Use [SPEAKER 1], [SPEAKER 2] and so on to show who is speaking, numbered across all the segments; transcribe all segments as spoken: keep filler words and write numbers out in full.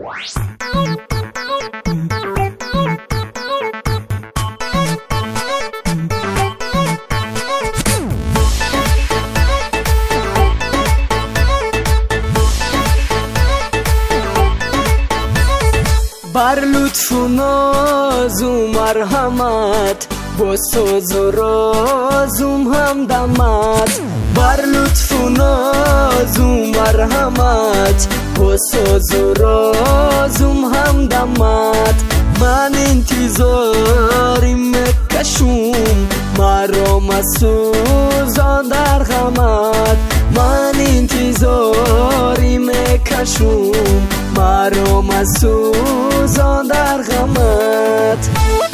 [SPEAKER 1] بر لطف و ناز و مرحمت با ساز و رازم همدمت بر لطف و ناز و مرحمت با ساز و رازم همدمت من انتظاری مکشم مرا مسوزان در غمت من انتظاری مکشم مرا مسوزان در غمت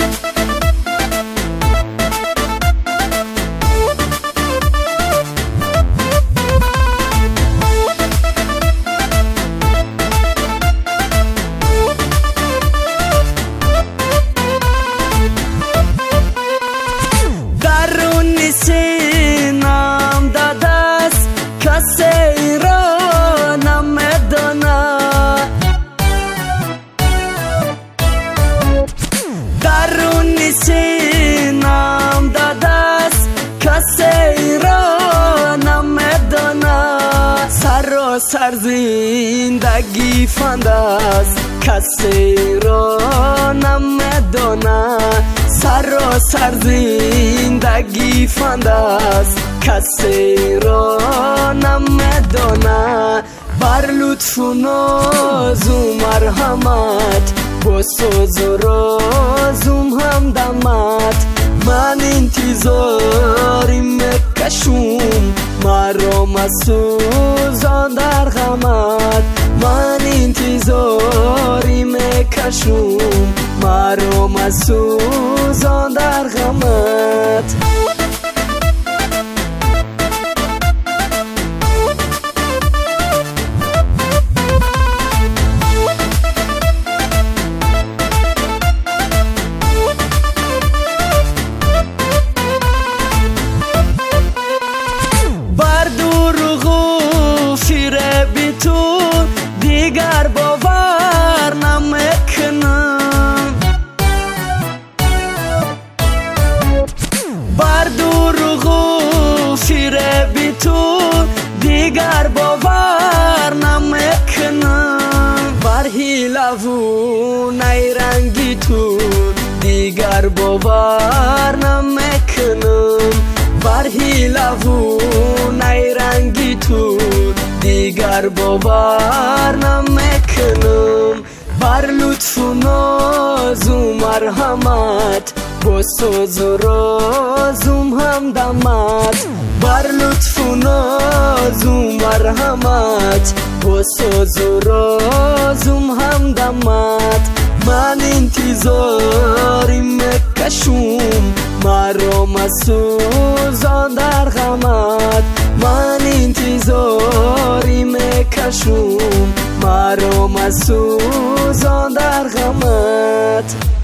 [SPEAKER 1] درون سینم دادست کسی را نمیداند درون سینم دادست کسی را نمیداند سراسر زندگی فند است کسی را نمیداند سراسر زندگی فند است کسی را نمیداند بر لطف و ناز و مرحمت با ساز و رازم همدمت من انتظاری مکشم مرا مسوزان در غمت من انتظاری مکشم مرا مسوزان در غمت تو دیگر باور نمیکنم بر دروغ و فریب تو دیگر باور نمیکنم بر حیله و نیرنگی تو دیگر باور نمیکنم بر حیله و نیرنگی تو دیگر باور نمیکنم بر لطف و ناز و مرحمت با ساز و رازم همدمت بر لطف و ناز و مرحمت با ساز و رازم همدمت من انتظاری مکشم مرا مسوزان در غمت من انتظاری مکشم مرا مسوزان در غمت